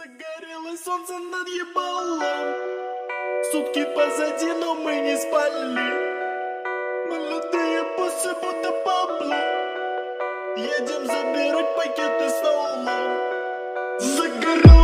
Загорелось солнце над ебалом. Сутки позади, но мы не спали. Молодые боссы будто Пабло. Едем забирать пакеты с Наулом. Загорелось